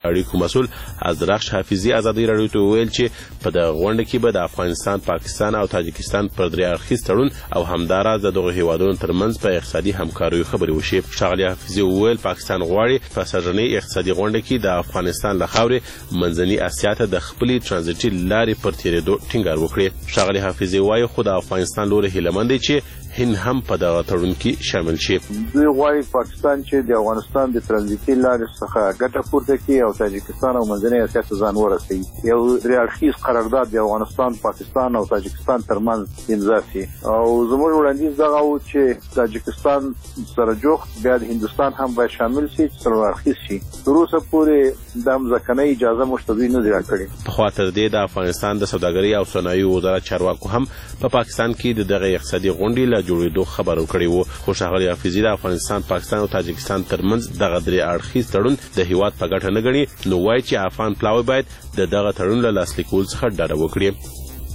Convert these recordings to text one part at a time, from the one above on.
اړیکو مسؤل ازرخش حافظي ازادي راډیو ته وویل چې په دغه غونډه کې به د افغانستان، پاکستان او تاجکستان پر درې اړخیز تړون او همداراز د دغه هیوادونو ترمنځ په اقتصادي همکاریو خبرې وشي. ښاغلي حافظي وویل پاکستان غواړي په سږنۍ اقتصادي غونډه کې د افغانستان له خاورې منځني اسیا ته د خپلې ترانزیټي لارې پر تېرېدو ټینګار وکړي. ښاغلي حافظي وایي خو د افغانستان لوري هیله مند دی چې هند هم په دغه تړون کې شامل شي. دوی غواړي پاکستان چې د افغانستان د ترانزیټي لارې څخه ګټه پورته کړي او تاجکستان او منځنۍ اسیا ته ځان ورسوي. یو درې اړخیز قرارداد د افغانستان، پاکستان او تاجکستان ترمنځ امضا شي او زموږ وړاندیز دغه و چې تاجکستان سره جوخت بیا د هندوستان هم باید شامل شي چې څلور اړخیز شي. تر اوسه پورې د مځکنۍ اجازه موږ ته دوی نه دي راکړې. پخوا تر دې د افغانستان د سوداګرۍ او صنایعو وزارت چارواکو هم په پاکستان کې د دغه اقتصادي غونډې جوړېدو خبرو کړی وو. خو ښاغلي حافظي د افغانستان، پاکستان او تاجکستان ترمنځ دغه درې اړخیز تړون د هیواد په ګټه نه ګڼي، نو وایي چې افغان پلاوی باید د دغه تړون له لاسلیک کولو څخه ډډه وکړي.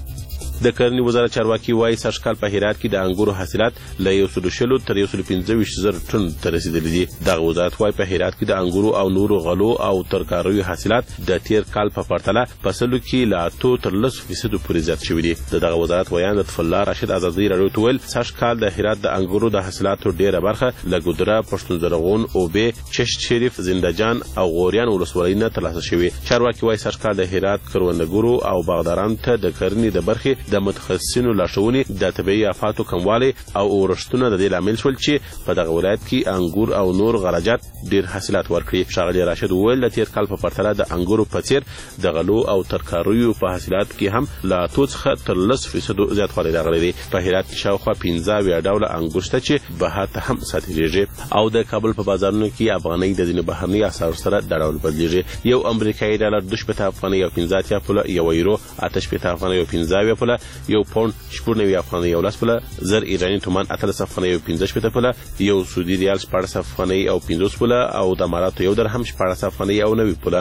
د کرنې وزارت چارواکي وایي سږ کال په هرات کې د انګورو حاصلات له 120 تر 125 ټن ته رسیدلي دي. دغه وزارت وایي په هرات کې د انګورو او نورو غلو او ترکاریو حاصلات د تیر کال په پرتله په سلو کې له 8 تر 10% پورې زیات شوي دي. دغه وزارت ویان لطف الله راشد ازادي راډیو ته ویل سږ کال د هرات د انګورو د حاصلاتو ډیره برخه له ګودره، پښتون زرغون، اوبې، چشت شریف، زندهجان او غوریان ولسوالۍ نه ترلاسه شوي. چارواکي وایي سږ کال د هرات کروندګرو او باغدارانو ته د کرنې د برخې د متخصصینو لارښوونې د طبیعي آفاتو کموالی او اورښتونه د دې لامل شول چې په دغه ولایت کې انګور او نور غلجات ډیر حاصلات ورکړي. ښاغلي راشد وویل د تیر کال په پرتله د انګورو په څیر د غلو او ترکاریو په حاصلاتو کې هم له 8 څخه تر 10% زیاتوالی راغلی دی. په هرات کې شاوخوا 15 ډوله انګور شته چې بهر ته هم صادریږي او د کابل په بازارونو کې افغانۍ د ځینو بهرني اسعارو سره د ډول بدلیږي. یو امریکایي ډالر 2 افغانۍ او 15 پوله، یو یورو 8 افغانۍ او 15 پوله، یو پاوند 90 افغانۍ او 10 پوله، زر ایرانی تومان 18 افغانۍ او 15 پوله، یو سعودي ریال 14 افغانۍ او 50 پوله او د اماراتو یو درهم 14 افغانۍ او 90 پوله.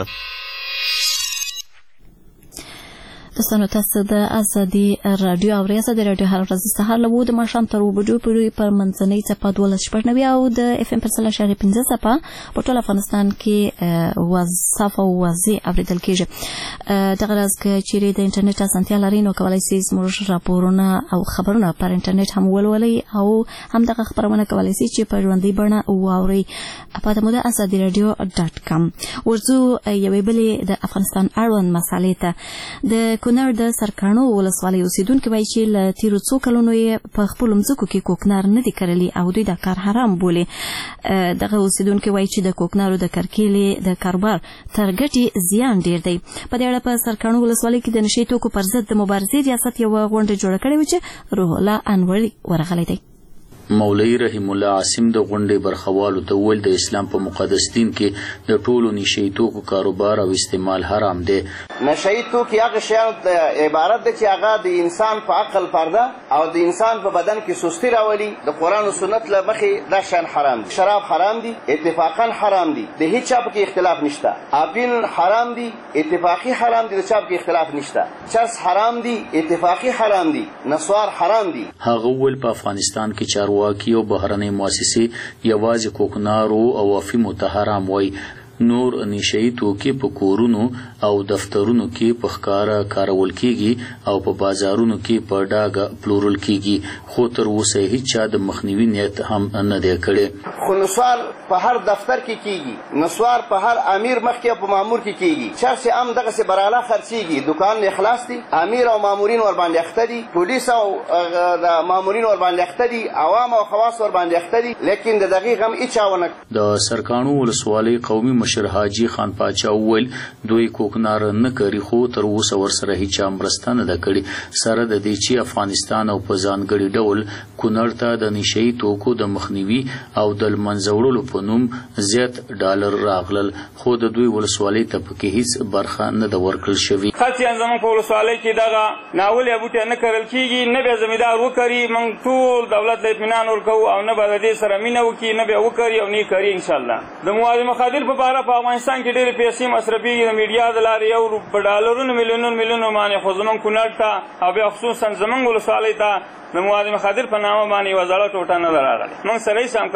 دوستانو تاسو د ازادي راډیو او ازادي راډیو هر ورځ سهار له 9 ماښام تر 2 پورې پر منځنۍ څپه 12.90 او د اف ام پر 3.15 څپه په ټول افغانستان کې وظیفه او وظیفه اوریدل کیږي. دغه راز چې د انټرنیټ اسانتیا لري نو کولای شئ زموږ راپورونه او خبرونه پر انټرنیټ هم ولولئ او هم دغه خبرونه کولای شئ چې په ژوندۍ بڼه واورئ په موده azadiradyo.com. ورځو یوې بلې د افغانستان اړوند مسالې ته د کونړ د سرکاڼو ولسوالۍ اوسیدونکي وایي چې له تیرو څو کلونو یې په خپلو مځکو کې کوکنار نه دي کرلي او دوی دا کار حرام بولي. دغه اوسیدونکي وایي چې د کوکنارو د کرکیلې د کاروبار تر ګټې زیان ډیر دی. په دې اړه په سرکاڼو ولسوالۍ کې د نشې توکو پر ضد د مبارزې ریاست یوه غونډه جوړه کړې وه چې روح الله انوري ورغلی دی. مولوی رحیم الله عاصم د غونډې برخوالو ته وویل د اسلام په مقدس دین کې د ټولو نشهیي توکو کاروبار او استعمال حرام دی. نشهیي توکي هغه شیانو ته عبارت دی چې هغه د انسان په عقل پرده او د انسان په بدن کې سستی راولي. د قرآن او سنت له مخې دا شیان حرام دي. شراب حرام دي، اتفاقا حرام دي، د هیڅ چا پکې اختلاف نشته. اپین حرام دي، اتفاقی حرام دي، د چا پکې اختلاف نشته. چرس حرام دي، اتفاقی حرام دي، نسوار حرام دي. هغه وویل په افغانستان کې چارواکي او بهرنۍ مؤسسې یوازې کوکنارو او افیمو ته حرام وایي. نور نشهیي توکي په کورونو او دفترونو کې په ښکاره کارول کیږي او په بازارونو کې په ډاګه پلورل کیږي، خو تر اوسه هیڅ چا د مخنیوي نیت هم نه دی کړی. خو نسوار په هر دفتر کې کیږي، نسوار په هر امیر مخکې او په مامور کې کیږي. چرس هم دغسې براله خرڅیږي، دکان اخلاص دي، امیر او مامورین ورباندې اخته دي، پولیس او د مامورین ورباندې اخته دي، عوام او خواص ورباندې اخته دي، لیکن د دغې غم هیچا ونه. د سرکاڼو ولسوالۍ قومي مشر حاجي خان پاچا وویل دوی کوکنار نه کوي، خو تر اوسه ورسره هیڅ مرسته نه ده کړې. سره د دې چې افغانستان او په ځانګړي ډول کونړ ته د نشهیي توکو د مخنیوي او د لمنځه وړلو په نوم زیات ډالر راغلل، خو د دوی ولسوالۍ ته پکې هیڅ برخه نه ده ورکړل شوې. خاصیان زموږ په ولسوالۍ کې دغه ناولې بوټي نه کرل کېږي، نه به زمیندار وکري. موږ ټول دولت له اطمینان ورکوو او نه به د دې سره مینه وکړي، نه به وکري او نه یې کري انشاءالله. د مواد مخادر په باره په افغانستان کې ډېرې پیسې مصرفېږي د میډیا د لارې یو په ډالرونو میلیونونو باندې، خو زموږ کونړ ته او بیا خصوصا زموږ ولسوالۍ ته د مواد مخادر په نامه باندې یوه زړه ټوټه نه ده راغلې. موږ سره هېڅ همکاري نه ده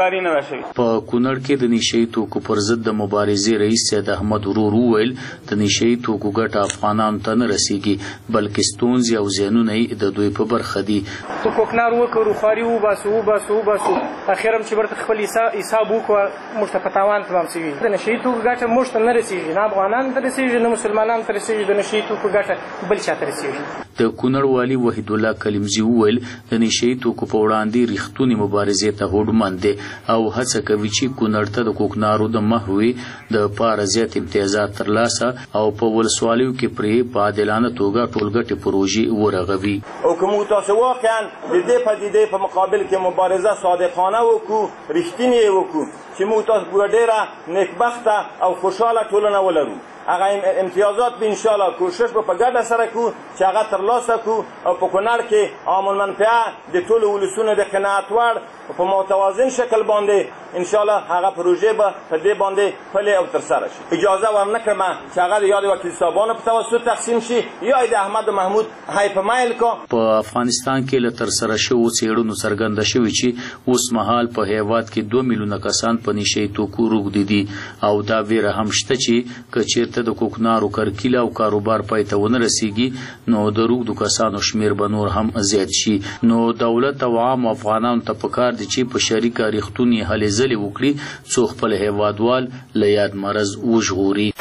شوی. په کونړ کې د نشئی توکو پر ضد د مبارزې رئیس سید احمد ورور وویل د نشئی توکو ګټه افغانانو ته نه رسیږي بلکې ستونزې او زیانونه یې د دوی په برخه دي. تو کوکنار وکړو خواري وباسو اخر هم چې ورته خپل حساب وکړو موږ ته پتاوان تمام شوي. د نشئی توکو ګټه موږ ته نه رسیږي، نه افغانانو ته رسیږي نه مسلمانانو ته رسیږي. د نشئی توکو ګټه بل چا ته رسیږي. د کونړ والي وحید الله کلیمزي وویل د نشئی توکو په وړاندې ریښتونې مبارزې ته هوډمند دی او هڅه کوي چې کونړ ته د کوکنارو د محوي د پاره زیات امتیازات ترلاسه او په ولسوالیو کې پرې په عادلانه توګه ټولګټې پروژې ورغوي. او که موږ تاسو واقعا د دې پدیدې په مقابل کې مبارزه صادقانه وکړو، رښتینې وکړو چې موږ تاسو ډېره نیکبخته او خوشحاله ټولنه ولرو. هغه امتیازات به انشاءالله کوشش به په ګډه سره کوو چې هغه ترلاسه کړو او په کونړ کې عام المنفعه د ټولو ولسونو د قناعت وړ په متوازن شکل باندې انشاءالله هغه پروژې به په دې باندې پلې او ترسره شي. اجازه ورنه کړم چې هغه د یاد وکیل صاحبانو په توسط تقسیم شي یا د احمد محمود های په مایل کو. په افغانستان کې له ترسره شوو څېړنو څرګنده شوې چې اوس مهال په هیواد کې 2 میلیونه کسان په نشئی توکو روږدي دي او دا ویره هم شته چې که چېرته د کوکنارو کرکیله او کاروبار پای ته ونه رسیږي نو د روږدو کسانو شمیر به نور هم زیات شي. نو دولت او عام افغانانو ته پکار دي چې په شریکه ریښتونې هلې ځلې وکړي څو خپل هیوادوال له یاد مرض وژغوري.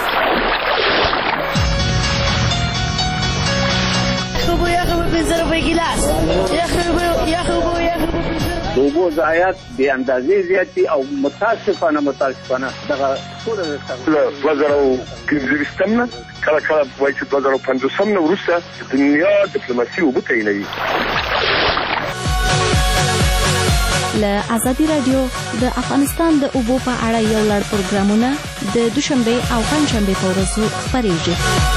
د اوبو ضایعات بې اندازې زیات دي او متاسفانه دغه ټوله له 2015 نه کله وایي چې 2050 نه وروسته د دنیا ډیپلوماسي اوبه تعینوي. له ازادي رادیو د افغانستان د اوبو په اړه یو لړ پروګرامونه د دوشنبه او پنځشنبه په ورځو خپرېږي.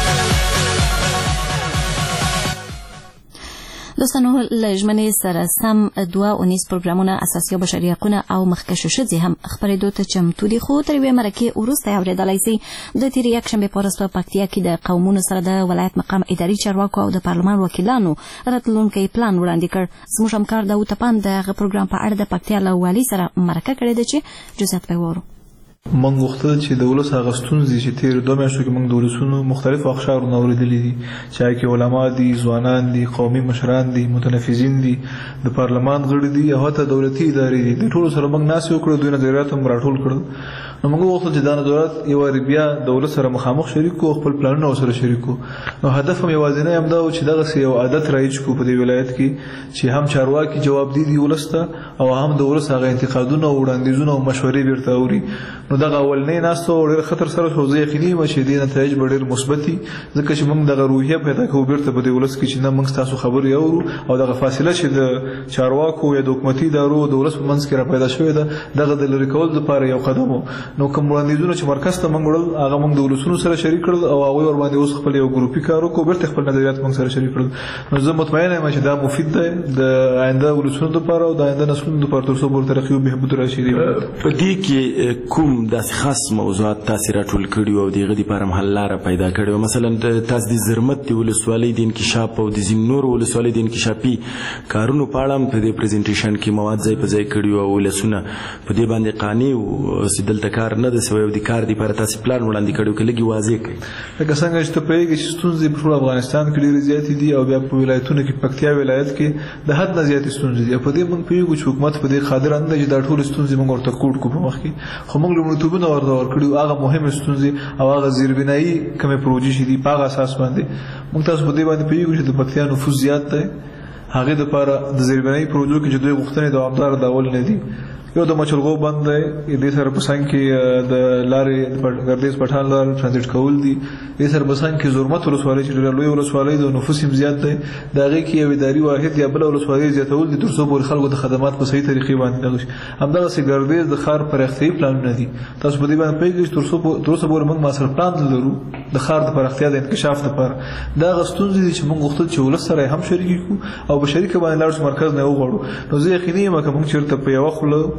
دوستانو له ژمنې سره سم 2 پروګرامونه اساسي او بشري حقوقونه او مخکښو ښځې هم خپرېدو ته چمتو دي، خو تر یوې مرکې وروسته اورېدلی سئ د تېرې یکشنبې په ورځ په پکتیا کې د قومونو سره د ولایت مقام اداري چارواکو او د پارلمان وکیلانو راتلونکی پلان وړاندې کړ. زموږ همکار داود تپان د هغه پروګرام په اړه د پکتیا له والي سره مرکه کړې ده چې جزئیات به وورو. موږ غوښتل چې د ولس هغه ستونزې چې تېرو 2 میاشتو کې موږ د ولسونو مختلفو اقشارو اورېدلي دي چې هغې کې علما دي، ځوانان دي، قومي مشران دي، متنفذین دي، د پارلمان غړي دي او حتی دولتي ادارې دي. د ټولو سره موږ ناستې وکړو، دوی نظریات هم راټول کړل. نو موږ وغوښتل چې دا نظریات یو وارې بیا د ولس سره مخامخ شریک کړو، خپل پلانونه ورسره شریک کړو. نو هدف هم یوازینی همدا و چې دغسې یو عادت رایج کړو په دې ولایت کې چې هم چارواکي جوابدي دي ولس ته او هم د ولس هغه انتقادونه او وړاندیزونه او مشورې بیرته اوري. نو دغه اولنۍ ناستو ډېر خطر سره شو. زه یقیني یم چې دې نتایج به ډېر مثبت وي ځکه چې موږ دغه روحیه پیدا کوو بیرته په دې ولس کې چې نه موږ ستاسو خبرې اورو او دغه فاصله چې د چارواکو یا د حکومتي ادارو د ولس په منځ کې را پیدا شوې ده دغه د لرې کولو لپاره یو قدم و. نو کوم وړاندیزونه چې مرکز ته موږ وړل هغه موږ د ولسونو سره شریک کړل او هغوی ورباندې اوس خپل یو ګروپي کار وکړو، بیرته خپل نظریات موږ سره شریک کړل. نو زه مطمئن یم چې دا مفید دی د آینده ولسونو لپاره او د آینده نسلونو لپاره تر څو پورې ترقي او بهبود راشي. په دې کې کوم داسې خاص موضوعات تاسو راټول کړي او دغه لپاره هم حل لاره پیدا کړي؟ مثلا تاسو د زرمت د ولسوالۍ د انکشاف او د ځینو نورو ولسوالۍ د انکشافي کارونو په اړه هم په دې پریزنټیشن کې مواد ځای په ځای کړي او ولسونه په دې باندې قانع او دلته کار نه دی سوی او د کار لپاره تاسو پلان وړاندې کړی او لږ واضح کړئ. لکه څنګه چې ته پوهېږې چې ستونزې په ټول افغانستان کې ډېرې زیاتې دي او بیا په ولایتونو کې پکتیا ولایت کې د حد نه زیاتې ستونزې دي. په دې موږ پوهېږو چې حکومت په دې قادر نه دی چې دا ټولې ستونزې موږ ورته کوډ کړو په مخ کې، خو موږ لومړیتوبونه ورته ورکړي هغه مهمې ستونزې او هغه زیربنایي کومې پروژې چې دي په هغه اساس باندې موږ تاسو په دې باندې پوهېږو چې د پکتیا نفوس زیات دی. هغې دپاره د زیربنایي پروژو کې چې دوی غوښتنې دوامداره ډول نه دي. یو د مچلغو بند دی، دې سره په څنګ کې د لارې ګردیز پټان لار ټرانزیټ کول دي. دې سره په څنګ کې زرمت ولسوالۍ چې ډېره لویه ولسوالۍ د نفوس هم زیات دی، د هغې کې یو اداري واحد یا بله ولسوالۍ زیاتول دي تر څو پورې خلکو د خدمات په صحیح طریقې باندې دغه شي. همدغسې ګردیز د ښار پراختیایي پلانونه دي. تاسو په دې باندې پوهېږئ چې تر اوسه پورې موږ ماسټر پلان نه لرو د ښار د پراختیا د انکشاف لپاره. دا هغه ستونزې دي چې موږ غوښتل چې ولس سره هم شریک کړو او په شریکه باندې لاړ شو مرکز نه وغواړو. نو زه یقیني یم که موږ چېرته په یوه خوله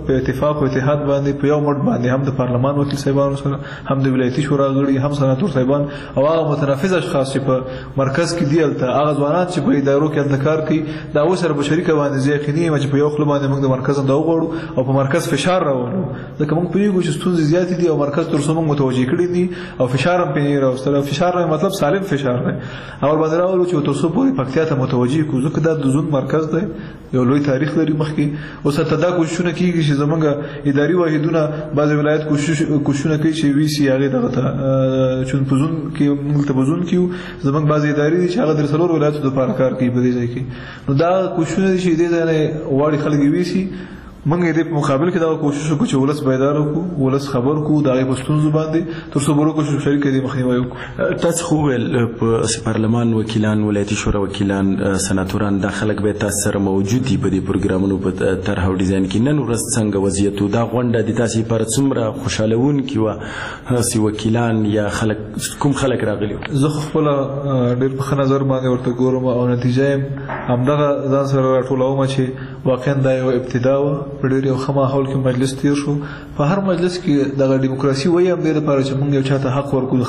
په اتفاق او اتحاد باندې په یو مټ باندې هم د پارلمان وکیل صاحبانو سره هم د ولایتي شورا غړي هم سناتور صاحبان او هغه متنفذ اشخاص چې په مرکز کې دی الته هغه ځوانان چې په ادارو کې الکار کوي دا وسره به شریک باندې ځکه نه چې په یو خپل باندې موږ د مرکز دا وغوړو او په مرکز فشار راوړو ځکه موږ پیږو چې ستونزې زیات دي او مرکز تر څو موږ متوجه کړی دي او فشار هم پنیر او سره فشار مطلب سالم فشار دی او باندې راوړو چې تر څو پورې پکتیا ته متوجه کو ځکه دا د زون مرکز دی یو لوی تاریخ لري مخکې اوس ته دا کوششونه کیږي چې زمونږ اداري واحدونه بعض ولایت کوششونه کوي چې وی سی هغه دغه چون پزون کې موږ ته پزون کیو زمونږ بعض اداري چې هغه در څلور ولایتو د لپاره کار کوي په دې ځای کې نو دا کوششونه چې دې ځای واړي خلک وی سی موږ دې په مقابل کې دا کوشش وکړو چې ولس بیدار وکړو ولس خبر کو دا په ستونزو باندې تر څو برو کوشش شریک دي مخنیوي وکړو تاسو خو په پارلمان وکیلان ولایتي شورا وکیلان سناتوران د خلک به تاسو سره موجود دي په دې پروګرامونو په طرح او ډیزاین کې نن ورځ څنګه وضعیت دا غونډه د تاسو پر څومره خوشالون کی و سی وکیلان یا خلک کوم خلک راغلي زه خپل ډېر په نظر باندې ورته ګورم او نتیجه همدغه ځان سره راټولوم چې واقعا دا یو ابتدا و په ډېر یو ښه ماحول کې مجلس تیر شو په هر مجلس کې دغه ډیموکراسي وایي هم دې لپاره چې موږ یو چاته حق ورکړو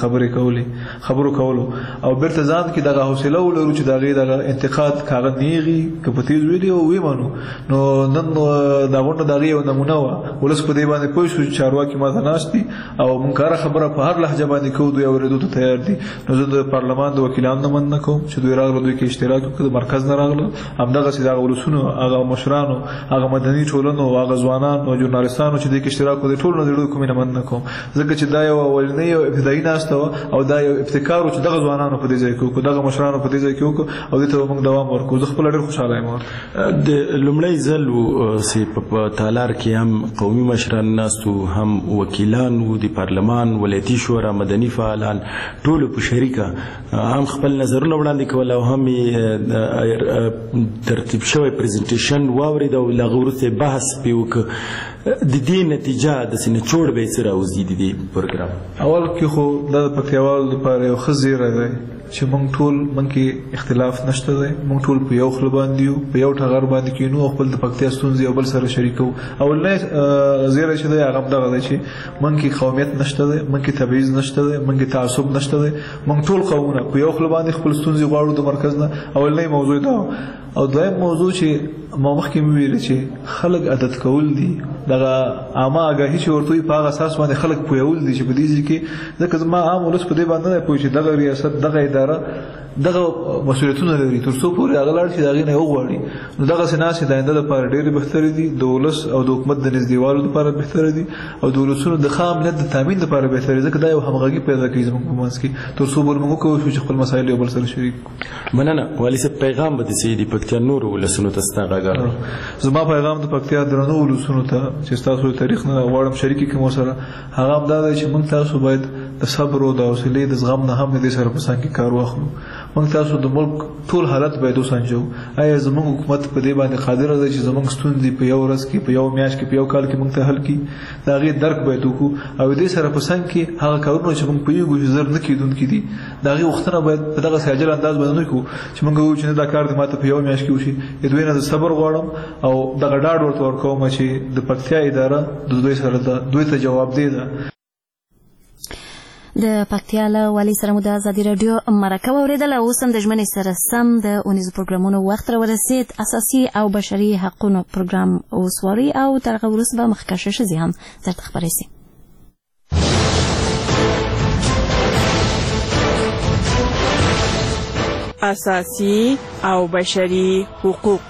خبرو کولو او بیرته ځان کې دغه حوصله ولرو چې دغه انتقاد کاغذ نیغي که په تیز ویډیو ویمنو نو نن دا غونډه دغه یو نمونه و ولس په دې باندې پوه شو چې چارواکي ماته ناشتي او موږ کار خبره په هر لهجه باندې کوو دوی اورېدو ته تیار دي نو زه د پارلمان د وکیلانو مننه کوم چې دوی راغله دوی کې اشتراک وکړ د مرکز نه راغله همدغه چې دغه ولسونو هغه مشرانو هغه مدني ټولنو هغه ځوانان او ژورنالیستانو چې د اشتراک وکړي ټول نه کوم نه مننه کوم ځکه چې دا یو اولنی او ابتدایي ناسته او دا یو ابتکار چې دغه ځوانانو په دې ځای کې دغه مشرانو په دې ځای کې او دې ته موږ دوام ورکړو زه خپل ډېر خوشاله یم د لومړی ځل چې په تالار کې هم قومي مشران ناستو هم وکیلان او د پارلمان ولایتي شورا مدني فعالان ټول په شریکه هم خپل نظرونه وړاندې کول او هم ترتیب شوی پریزنټیشن واورید او لغورته بحث پیوک د دې نتیجه د سینې چوړ به سره اوسې د دې پروګرام اول کې خو د پکتیاوال لپاره یو خزیره دی چې موږ ټول موږ کې اختلاف نشته دی موږ ټول په یو خل باندې یو په یو ټغر باندې کې نو خپل د پکتیا ستونزې او بل سره شریکو او نه زیره چې دی هغه دغه دی چې موږ کې قومیت نشته دی موږ کې تبعیض نشته دی موږ کې تعصب نشته دی موږ ټول قومونه په یو خل باندې خپل ستونزې غواړو د مرکز نه او نه موضوع دا او دویم موضوع چې ما مخکې ویل چې خلک عادت کول دي دغه عامه آگاهی چې ورته په هغه اساس باندې خلک پویول دي چې په دې کې ځکه ما عام ولس په دې باندې نه پوه چې دغه ریاست دغه اداره دغه مسؤلیتونه لري تر څو پورې هغه لړ چې دغه نه وغواړي نو دغه سناسي د آینده لپاره ډېر بهتر دي د ولس او د حکومت د نږدېوالو لپاره بهتر دي او د ولسونو د خامنیت د تامین لپاره بهتر دي ځکه دا یو همغږي پیدا کوي زموږ په منځ کې تر څو بل موږ کوو چې خپل مسایل یو بل سره شریک کړو مننه والي صاحب پیغام به د سیدی پکتیا نور ولسونو ته ستغاګر زما پیغام د پکتیا درنو ولسونو ته چې تاسو تاریخ نه غواړم شریکي کوم سره هغه هم دا دی چې موږ تاسو باید د صبر او د حوصله د زغم نه هم دې سره په سان کې کار واخلو موږ تاسو د ملک ټول حالت باید وسنجو آیا زموږ حکومت په دې باندې قادر دی چې زموږ ستونزې په یو ورځ کې په یو میاشت کې په یو کال کې موږ ته حل کړي دا غي درک باید وکړو او دې سره په سان کې هغه کارونه چې موږ په یو ګذر نه کیدونکې دي دا غي وختونه باید په دغه ساجل انداز باندې وکړو چې موږ وو چې دا کار د ماته په یو میاشت کې وشي دوی نه د صبر غواړم او دغه ډاډ ورته ورکوم چې د پکتیا اداره د دوی سره ده دوی ته جواب دی ده د پکتیا له والي سره مو د ازادي راډیو مرکه واورېدله اوس هم د ژمنې سره سم د اونیزو پروګرامونو وخت راورسېد اساسي او بشري حقونو پروګرام اوسواري او تر هغه وروسته به مخکښه ښځې هم درته خپرې سي اساسي او بشري حقوق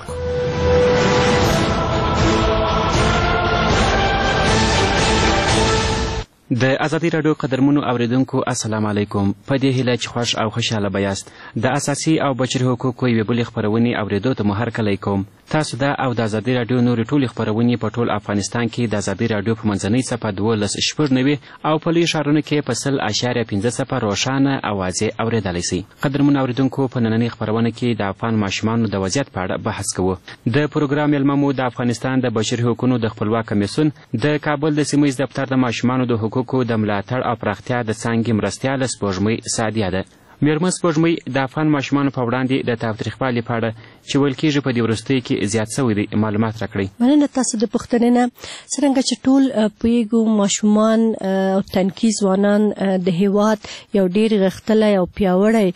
د ازادي راډیو قدرمنو اوریدونکو السلام علیکم په دې هیله چې خوښ او خوشاله بیاست د اساسي او بشري حقوقو یوې بلې خپرونې اوریدو ته مو هرکلی کوم تاسو دا او د ازادي راډیو نورې ټولې خپرونې په ټول افغانستان کې د ازادي راډیو په منځنۍ څپه 12.9 او په لویو ښارونو کې په 100.5 څپه روښانه اوازې اوریدلی سئ قدرمنو اوریدونکو په نننۍ خپرونه کې د افغان ماشومانو د وضعیت په اړه بحث کوو د پروګرام میلمه مو د افغانستان د بشري حقوقو د خپلواک کمیسیون د کابل د سیمه ییز دفتر د ماشومانو د حقوقو د ملاتړ او پراختیا د څانګې مرستیاله سپوږمۍ سعدیه ده میرمن سپوږمۍ د افغان ماشومانو په وړاندې د تاوتریخوالي په اړه چې ویل کېږي په دې وروستیو کې زیات سوی دی معلومات راکړئ. مننه تاسو د پوښتنې نه. څرنګه چې ټول پوهیږو ماشومان او تنکي ځوانان د هیواد یو ډېر غښتلی او پیاوړی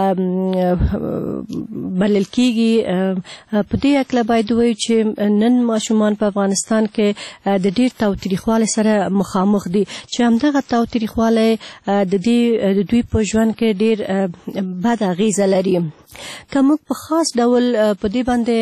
بلل کېږي. په دې هکله باید ووایو چې نن ماشومان په افغانستان کې د ډېر تاوتریخوالي سره مخامخ دي چې همدغه تاوتریخوالی د دوی په ژوند کې ډېر بد اغیزه لري. که موږ په خاص ډول په دې باندې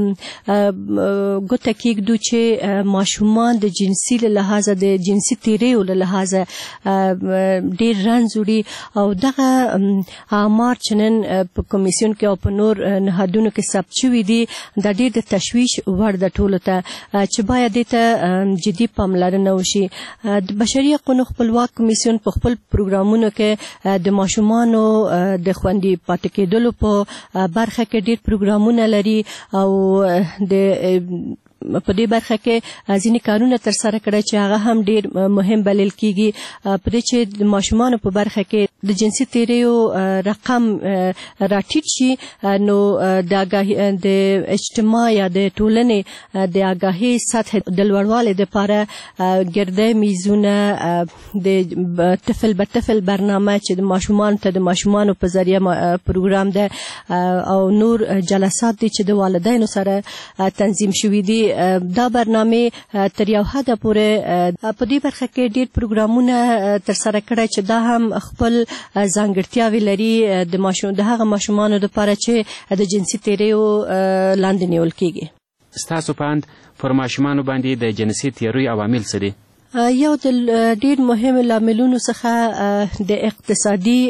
ګوته کېږدو چې ماشومان د جنسي له لحاظه د جنسي تیریو له لحاظه ډېر رنځ وړي او دغه اعمار چې نن په کمیسیون کې او په نور نهادونو کې ثبت شوي دي دا ډېر د تشویش وړ ده ټولو ته چې باید دې ته جدي پاملرنه وشي. د بشري حقونو خپلواک کمیسیون په خپل پروګرامونو کې د ماشومانو د خوندي پاتې کېدلو په برخه کې ډېر پروګرامونه لري او د په دې برخه کې ځینې کارونه ترسره کړي چې هغه هم ډېر مهم بلل کېږي. په دې چې د ماشومانو په برخه کې د جنسي تیریو رقم راټیټ شي نو د اجتماع یا د ټولنې د آګاهۍ سطح د لوړوالي دپاره ګرده میزونه د طفل به طفل برنامه چې د ماشومانو ته د ماشومانو په ذریعه پروګرام ده او نور جلسات دي چې د والدینو سره تنظیم شوي دي. دا برنامه تر یو حده پورې په دې برخه کې ډېر پروګرامونه ترسره کړي چې دا هم خپل ځانګړتیاوې لري د هغه ماشومانو لپاره چې د جنسي تیریو لاندې نیول کېږي. ستاسو په اند پر ماشومانو باندې د جنسي تیریو عوامل څه دي؟ یو د ډېر مهم لاملونو څخه د اقتصادي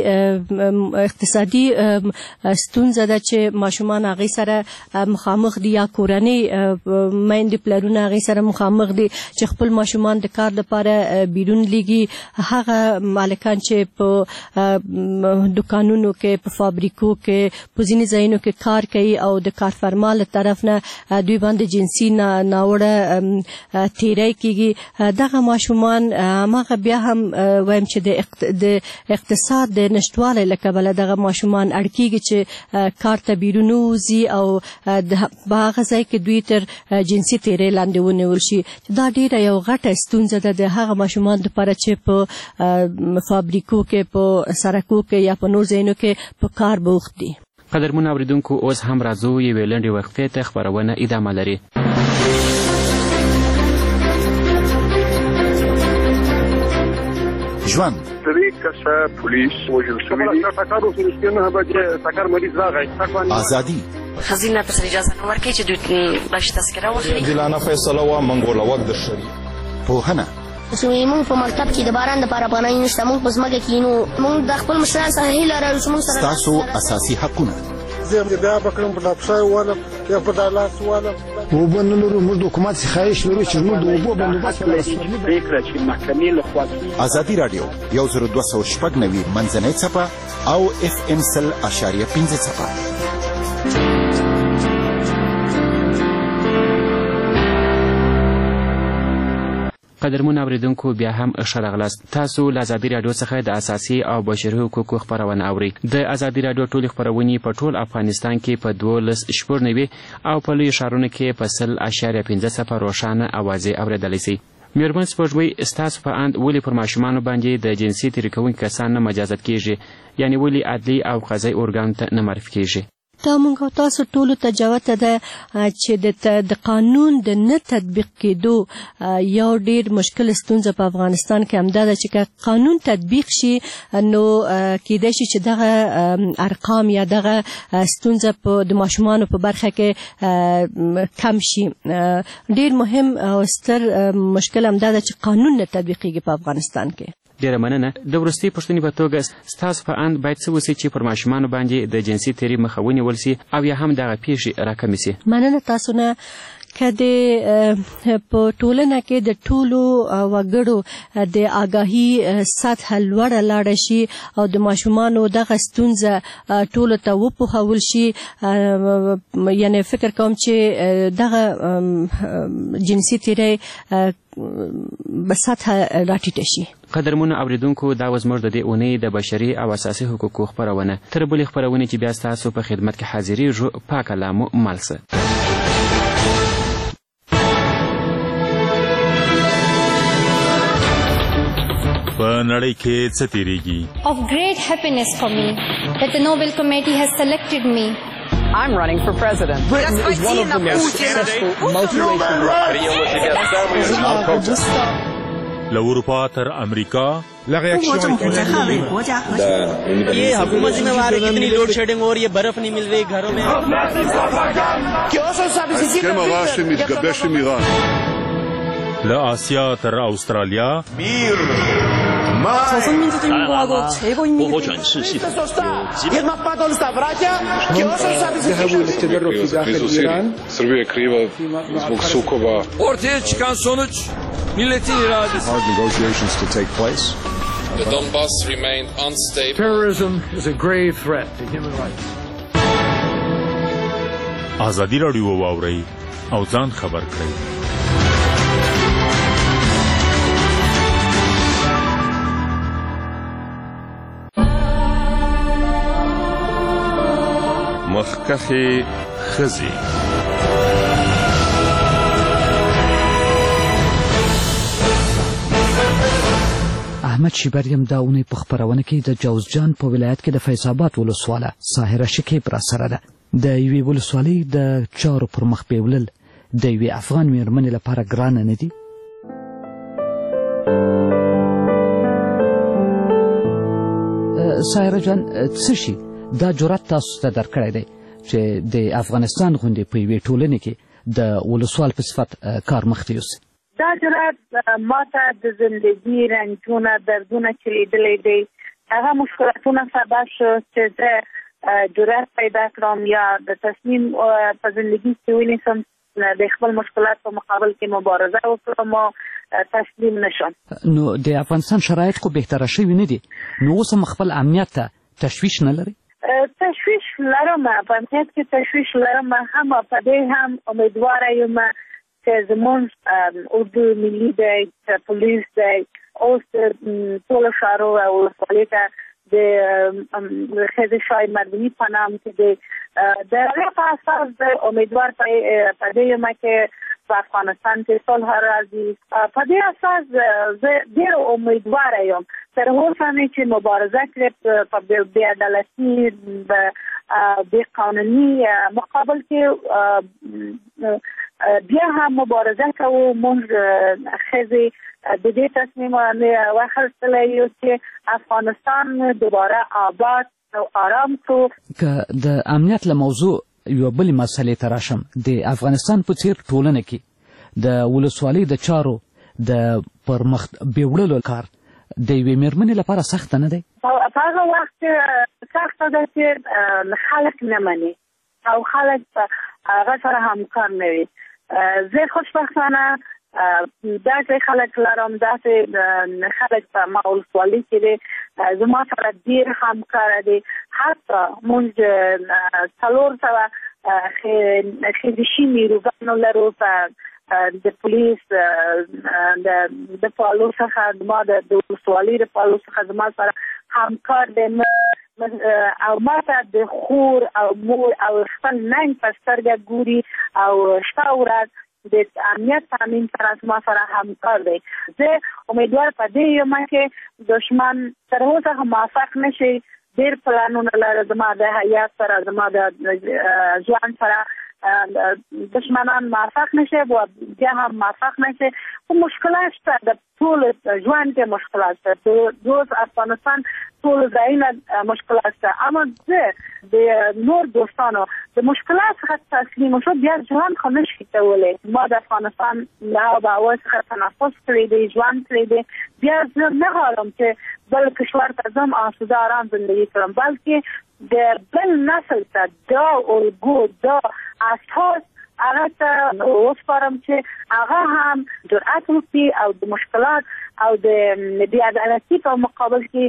ستونزه ده چې ماشومان هغې سره مخامخ دي یا کورنۍ میندې پلرونه هغې سره مخامخ دي چې خپل ماشومان د کار لپاره بیرون لیږي. هغه مالکان چې په دکانونو کې په فابریکو کې په ځینې ځایونو کې کار کوي او د کارفرما له طرف نه دوی باندې جنسي ناوړه تیری کېږي. دغه ماشومان هغه بیا هم وایم چې د اقتصاد د نشتوالي له کبله دغه ماشومان اړ کېږي چې کار ته بیرون ووځي او په هغه ځای کې دوی تر جنسي تیرۍ لاندې ونیول شي. دا ډېره یو غټه ستونزه ده د هغه ماشومان لپاره چې په فابریکو کې په سړکو کې یا په نور ځایونو کې په کار بوخت دي. قدرمن اوریدونکو اوس هم راځو یوې لنډې وقفې ته خپرونه ادامه لري. ژوند 3 کسه پولیس وژل شوي دي. ازادي خزینه پر اجازه نه ورکړي چې دوی بلشي تذکره واخلي. عادلانه فیصله و منګوله وخت د شری پوهنه موږ په مکتب کې د باران لپاره پناه نشته. موږ په ځمکه کې نو موږ د خپل مشرانو څخه هیله لرو چې موږ سره ستاسو اساسي حقونه زه بیا به کړم په ډاکټر والا یا په دالاس والا وبو نه لرو. موږ د حکومت څخه خواهش لرو چې موږ د اوبو بندوبست پرېکړه چې محکمې له خوا ازادي رادیو 10290 منځنۍ څپه او FM 100.5 څپه. قدرمن اوریدونکو بیا هم ښه راغلاست. تاسو له ازادي راډیو څخه د اساسي او بشري حقوقو خپرونه اورئ. د ازادي راډیو ټولې خپرونې په ټول افغانستان کې په 12.9 او په لویو ښارونو کې په 100.5 روښانه اوازې اورېدلی شئ. میرمن سپوږمۍ، ستاسو په اند ولې پر ماشومانو باندې د جنسي تیري کوونکي کسان نه مجازات کېږي؟ یعنې ولې عدلي او قضایي ارګان ته نه معرفي کېږي؟ دا موږ تاسو ټولو ته جوته ده چې د قانون د نه تطبیق کېدو یو ډېر مشکل ستونزه په افغانستان کې همدا ده چې که قانون تطبیق شي نو کېدای شي چې دغه ارقام یا دغه ستونزه د ماشومانو په برخه کې کم شي. ډېر مهم او ستر مشکل همدا ده چې قانون نه تطبیقېږي په افغانستان کې. ډیره مننه. د وروستۍ پوښتنې په توګه ستاسو په اند باید څه وشي چې پر ماشومانو باندې د جنسي تیري مخه ونیول شي او یا هم دغه پیښې راکمې شي؟ مننه تاسو نه. که د په ټولنه کې د ټولو وګړو د آگاهي سطح لوړه لاړه شي او د ماشومانو دغه ستونزه ټولو ته وپوهول شي، یعنی فکر کوم چې دغه جنسي تیری به سطح راټیټه شي. قدرمنو اوریدونکو، دا و زموږ د دې اونۍ د بشري او اساسي حقوقو خپرونه. تر بلې خپرونې چې بیا ستاسو په خدمت کې حاضرېږو، پاک الله مو مل شه. په نړۍ کې څه تیریږي؟ Of great happiness for me that the Nobel Committee has selected me. I'm running for president. Britain is one of the most successful multiracial له اروپا تر امریکا ये हुकूमत जिम्मेवार है, कितनी load shedding हो रही है, बर्फ नहीं मिल रही घरों में. له آسیا تر استرالیا 少数民族人民共和国최고 인민 国展示系统有基本 Srbija je kriva zbog sukoba. Ortaya çıkan sonuç milletin iradesi. Hard negotiations to take place. The Donbass remained unstable. Terrorism is a grave threat to human rights. ازادي راډیو واورئ او ځان خبر کړئ. مخکخې ښځې. احمد شیبریم دا اونۍ په خپرونه کې د جوزجان په ولایت کې د فیض آباد ولسواله ساحره شکیب را سره ده. د یوې ولسوالۍ د چارو پر مخ بیولل د یوې افغان مېرمنې لپاره ګرانه نه دي. ساحره جان، څه شي دا جرأت تاسو ته درکړی دی چې د افغانستان غوندې په یوې ټولنې کې د ولسوال په صفت کار مخته یوسي؟ دا جرأت ما ته د زندګي رنجونه، دردونه چې لیدلی دی، هغه مشکلاتونه سبب شو چې زه جرأت پیدا کړم یا د تصمیم په زندګي کې ونیسم د خپل مشکلات په مقابل کې مبارزه وکړم او تسلیم نشم. نو د افغانستان شرایط خو بهتره شوي نه دي، نو اوس هم خپل امنیت ته تشویش نه لري؟ تشویش لرم، په امنیت کې تشویش لرم، هم په دې هم امیدواره یم چې زموږ اردو ملي دی، پولیس دی، اوس ټولو ښارو او ولسوالۍ ته د ښځې شای مردمي په نام چې دی، د هغې په اساس د امیدوار په دې یم چې په افغانستان کې صلح راځي. په دې اساس زه ډېر امیدواره یم تر اوسه مې چې مبارزه کړې په بې عدالتي بې قانوني مقابل کې بیا هم مبارزه کوو. موږ ښځې د دې تصمیم واخیستلی یو چې افغانستان دوباره آباد او آرام کړو. که د امنیت له موضوع یو بلې مسئلې ته راشم، د افغانستان په څېر ټولنه کې د ولسوالۍ د چارو د پرمخ بیوړلو کار د یوې مېرمنې لپاره سخته نه دی؟ په هغه وخت سخته ده چې خلک نه مني او خلک هغه سره همکار نه وي. زه خوشبختانه داسې خلک لرم، داسې خلک په ما ولسوالۍ کې دي زما سره ډېر همکاره دي. حتی موږ 400 ښځې نیروګانو لرو د پولیس د پالو څخه، زما د ولسوالۍ د پالو څخه زما سره همکار دی او ما ته د خور او مور او خپل ننګ په سترګه ګوري او شپه ورځ د امنیت تامین سره زما سره همکار دی. زه امیدوار په دې یم چې دشمن تر اوسه موافق نشي. ډېر پلانونه لرم زما د حیات سره، زما د ځوان سره دشمنان موافق نشي، بیا هم موافق نشي. خو مشکلات شته، د ټول ژوند کې مشکلات شته، دوست افغانستان ټول ځایونه مشکلات شته. اما زه د نور دوستانو د مشکلات څخه تسلیم شو بیا ژوند خو نشي کولی. ما د افغانستان له هوا څخه تنفس کړی دی، ژوند کړی دی، بیا زه نه غواړم چې بل کشور ته ځم آسوده آرام زندگی کړم، بلکې د بل نسل ته دا الګو، دا اساس هغه ته وسپارم چې هغه هم جرأت وکړي او د مشکلات او د بې عدالتۍ په مقابل کې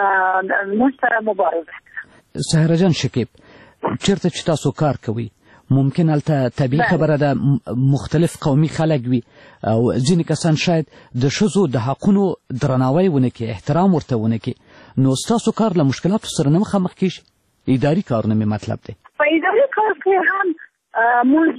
موږ سره مبارزه وکړي. سهره جان شکیب، چېرته چې تاسو کار کوئ ممکن هلته طبیعي خبره ده مختلف قومي خلک وي او ځینې کسان شاید د ښځو د حقونو درناوی ونه کړي، احترام ورته ونه کړي، نو ستاسو کار له مشکلاتو سره نه مخامخ کېږي؟ اداري کارونه مې مطلب دی. په اداري کار کې هم موږ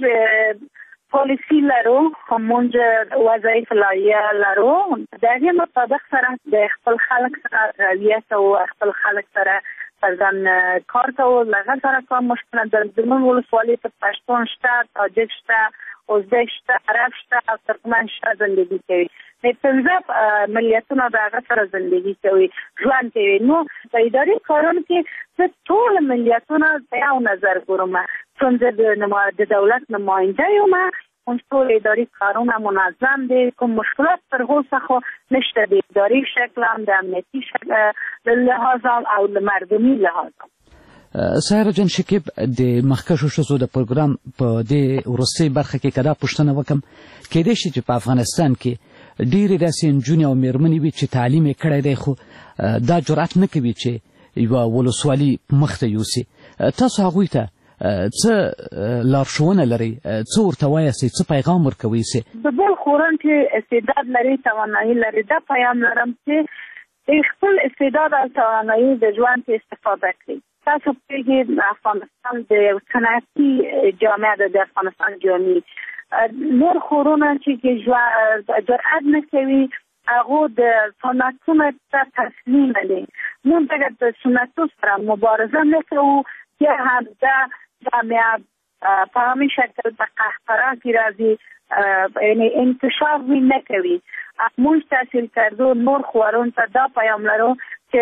پالیسي لرو، موږ وظایف لایحه لرو، د هغې مطابق سره د خپل خلک سره رویه کوو، خپل خلک سره فرضاً کار کوو. له هغه سره کوم مشکلات زموږ ولسوالۍ په پښتون شته، تاجک شته، ازبک شته، عرب شته او ترکمن شته زندگی کوي. د 15 ملیتونو د هغه سره زندگی کوي، ژوند کوي. نو په اداري کارونو کې زه ټول ملیتونه په یو نظر ګورم، چون زه د دولت نماینده یم. اون ټول اداري کارونه منظم دي، کوم مشکلات تر اوسه خو نشته، د اداري شکل هم د امنیتي شکل لحاظ او د مردمي لحاظ. سهره جان شکیب، د مخکښو ښځو د پروګرام په دې وروستۍ برخه کې که دا پوښتنه وکړم، کیدای شي چې په افغانستان کې ډېرې داسې نجونې او مېرمنې وي چې تعلیم یې کړی دی خو دا جرأت نه کوي چې یوه ولسوالي مخته یوسي. تاسو هغوی ته څه لارښوونه لرئ؟ څه ورته وایاستئ؟ څه پیغام ورکوئ؟ د بل خورن چې استعداد لري، توانایي لري، دا پیغام لرم چې خپل استعداد او توانایي د ژوند کې استفاده کړئ. تاسو پوهېږئ افغانستان د صنعتي جامعه ده، د افغانستان جامعې نور خورونه چې جرأت نه کوي هغه د صنعتونو ته تسلیم دي. موږ باید د صنعتو سره مبارزه نه کوو، یا هم دا جامعه په همین شکل په قهقرا کې راځي، یعنی انتشار نه کوي. موږ تحصیل کردو نور خورون ته دا پیام لرو چې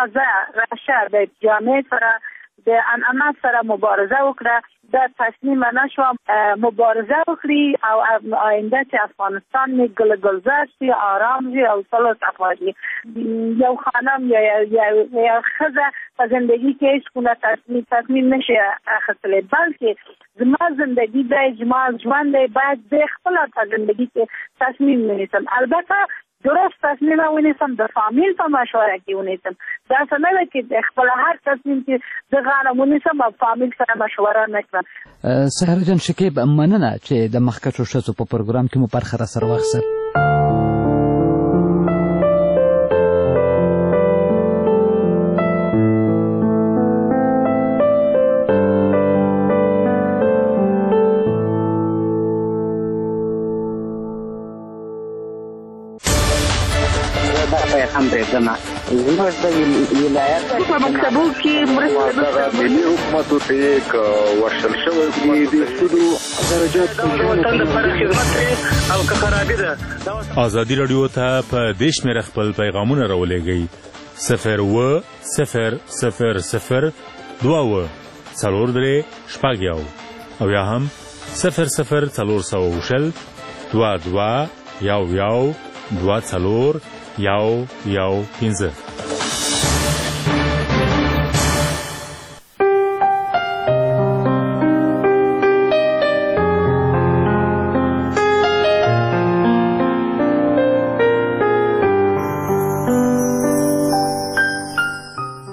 راشه د جامعه سره د عنعنه سره مبارزه وکړه، دا تسلیم نشو، مبارزه وکړي او آینده چې افغانستان می گلزار شي، آرام شي او صلح صفایی. یو خانم یا ښځه په زندگی کې هیڅ کومه تصمیم نشي اخیستلی، بلکې زما زندگی دی، زما ژوند دی، باید د خپل په زندگی کې تصمیم ونیسم. البته درست تصمیم ونیسم، د فامیل په مشوره کې ونیسم. دا څه نه ده چې خپل هر تصمیم چې زه غواړم ونیسم او فامیل سره مشوره نه کړم. سهره جان شکیب، مننه چې د مخکښو ښځو په پروګرام کې مو برخه راسره واخیستل. زموږ د ولایت په مکتبو کې مرسته ملي حکومتو ته یک ورشل شوی دی د سودو درجات او که خرابې ده. ازادي راډیو ته په دې شمېره خپل پیغامونه راولېږئ 02000 22 شپږ او یا هم 00420 22 11 24 15.